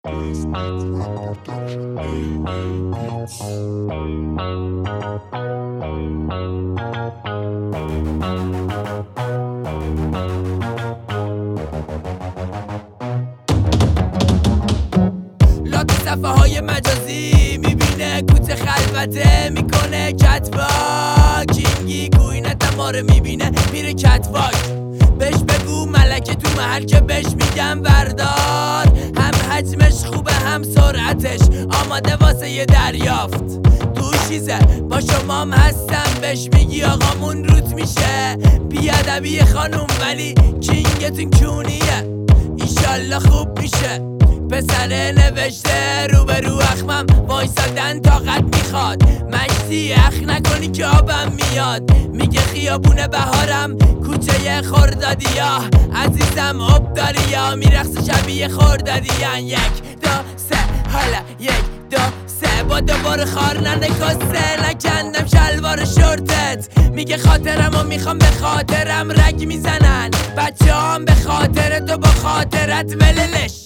صفحه های مجازی میبینه کوت خلوته میکنه کتواک کینگی کوینت ما رو میبینه میره کتواک بهش بگو ملکه تو محل که بهش میگم بردار هم حجمش خوبه هم سرعتش آماده واسه یه دریافت دوشیزه با شمام هستم بهش میگی آقامون روت میشه بیادبی خانوم ولی کینگتون کونیه ایشالله خوب میشه پسره نوشته رو به رو اخمم وایسادن طاقت میخواد مشتی اخ نکنی که آبم میاد میگه خیابون بهارم کوچه خردادیا عزیزم اب داری یا میرقص شبیه خردادیان 1 2 3 حالا 1 2 3 با دوباره خار ننکسته نکندم شلوار شورتت میگه خاطرم و میخوام به خاطرم رگ میزنن بچه هم به خاطر تو با خاطرت وللش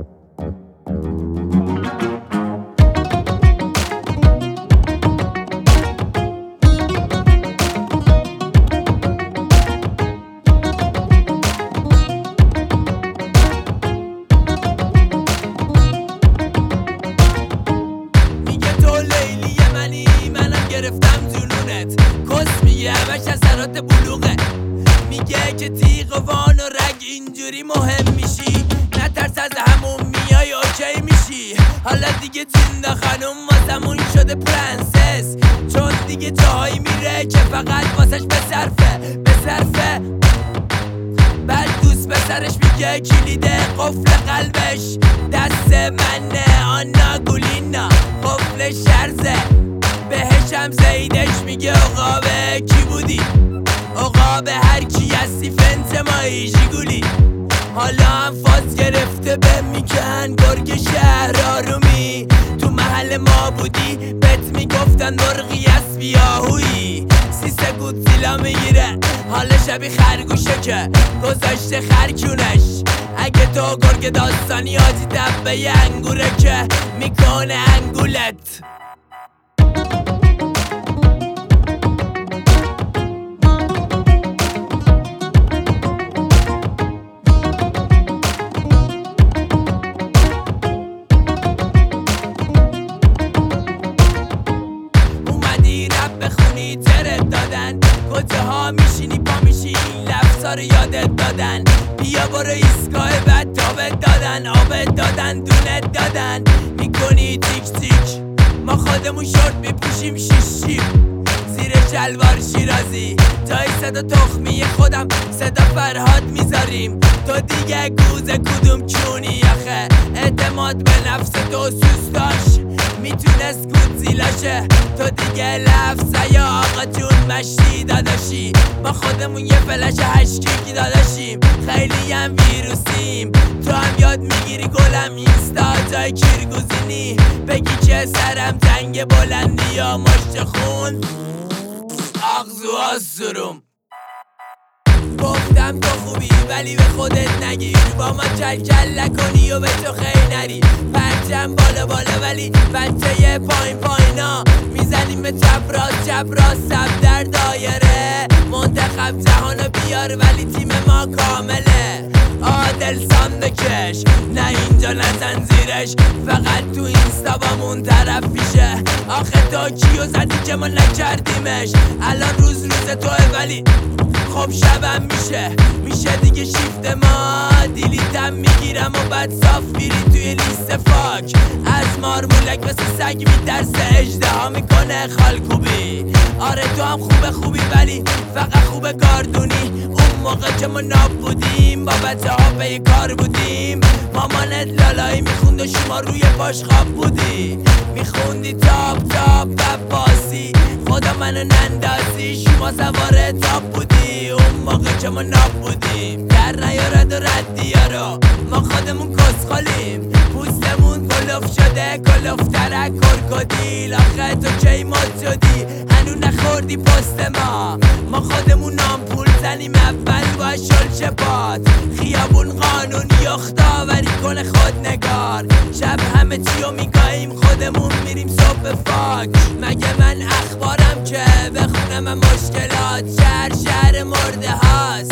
گرفتم جنونت کس میگه همش اثرات بلوغه میگه که تیغ و وان و رگ اینجوری مهم میشی نترس از همون میای اوکی میشی حالا دیگه جنده خانوم واسمون شده پرنسس چون دیگه جاهایی میره که فقط واسش بصرفه بعد دوست پسرش میگه کلیده قفل قلبش دست منه آنا گولینا قفل شرزه بهشم زیدش میگه عقابه کی بودی عقابه هر کی هستی فنت مایی جیگولی حالا هم فاز گرفته به میگن گرگ شهر آرومی تو محل ما بودی بهت میگفتن مرغی از بیاهویی 30 سکوت زیلا میگیره حالا شبیه خرگوشه که گذاشته خرکونش اگه تو گرگ داستانی آجی دبه یه انگوره که میکنه انگولت بخونی ترت دادن کجاها میشینی پا میشی لفظا رو یادت دادن بیا برو ایستگاه بعد تابت دادن آبت دادن دونت دادن میکنی تیک تیک ما خودمون شورت میپوشیم شیشیم زیر شلوار شیرازی جای صدا تخمی خودم صدا فرهاد میذاریم تو دیگه گوزه کدوم چونی آخه اعتماد به نفس تو سوستاش میتونست گودزیلاشه تو دیگه لفظه یا آقا جون مشتی داداشی ما خودمون یه فلش هشکیکی داداشیم خیلی هم ویروسیم تو هم یاد میگیری گلم اینستا جای کیرگوزینی بگی که سرم تنگ بلندی یا مشت خون آغزو آسروم گفتم تو خوبی ولی به خودت نگیر با ما کل نکنی و به تو خیلی نری پرچم بالا ولی بچه پایینا میزنیم به چپ راست سب در دایره منتخب جهانو بیار ولی تیم ما کامله عادل ساندکش نه اینجا نه زنزیرش فقط تو اینستا با مون طرف پیشه آخه تو کیو زدی که ما نکردیمش الان روز توه ولی خب شبم میشه دیگه شیفت ما دیلیتم میگیرم و بعد صاف میری توی لیست فاک از مارمولک مثل سگ میترسه اژدها میکنه خالکوبی آره تو هم خوبی ولی فقط خوبه گاردونی اون موقع که ما ناب بودیم با بچه ها به کار بودیم مامانت لالایی میخوند و شما روی پاش خواب بودی میخوندی تاپ بباسی خدا منو نندازی شما سوار تاپ بودی اون موقع که ما ناب بودیم در نیارد و ردی رو ما خودمون کسخالیم پوستمون گل کلوف شده کلوفترک کرکودیل آخه تو کی مد شدی هنو نخوردی پست ما خودمون آمپول زنیم اول با شل شپات خیابون قانون یختاوری کنه خود نگار شب همه چیو میگاییم خودمون میریم صبح فاک مگه من اخبارم که بخونم مشکلات شهر مرده هاست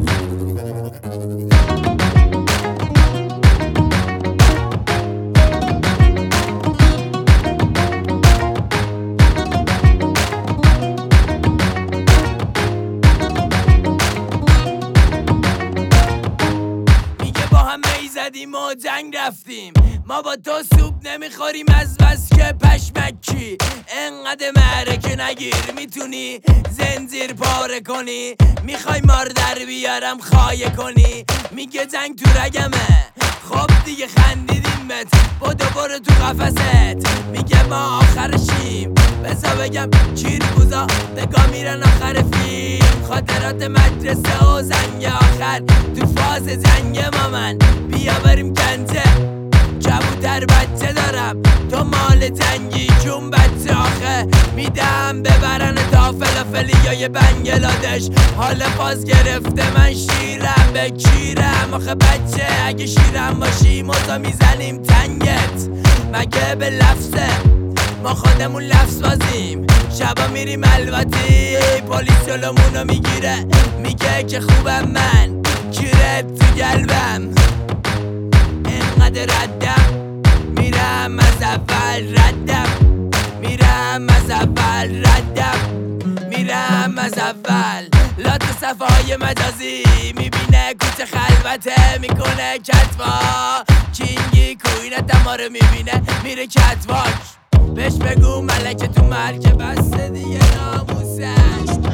زدیم و جنگ رفتیم ما با تو سوپ نمیخوریم از بس که پشمکی انقدر معرکه نگیر میتونی زنجیر پاره کنی میخوای ماردر بیارم خایه کنی میگه جنگ تو رگمه خب دیگه خندیدیم بهت برو تو قفست میگه ما آخرشیم بذار بگم چیرگوزا نگاه میرن آخر فیلم خاطرات مدرسه و زنگ آخر تو فاز جنگ ما من بیا بریم کنته کبوتر بچه دارم تو مال جنگی چون بچه آخه میدم ببرن تا فلافلیای بنگلادش حال فاز گرفته من شیرم به کیرم آخه بچه اگه شیرم باشی موزا میزنیم تنگت مگه به لفظه ما خودمون لفظ بازیم شبا میریم الواتی پلیس جلومونو میگیره میگه که خوبم من کیرت تو قلبم انقدر ردم میرم از اول ردم میرم از اول ردم میرم از اول لات صفحه های مجازی میبینه کوچه خلوته میکنه کتوا کینگی کوینت ما رو میبینه میره کتواک بهش بگو ملکه تو مرکب بسته دیگه ناموسش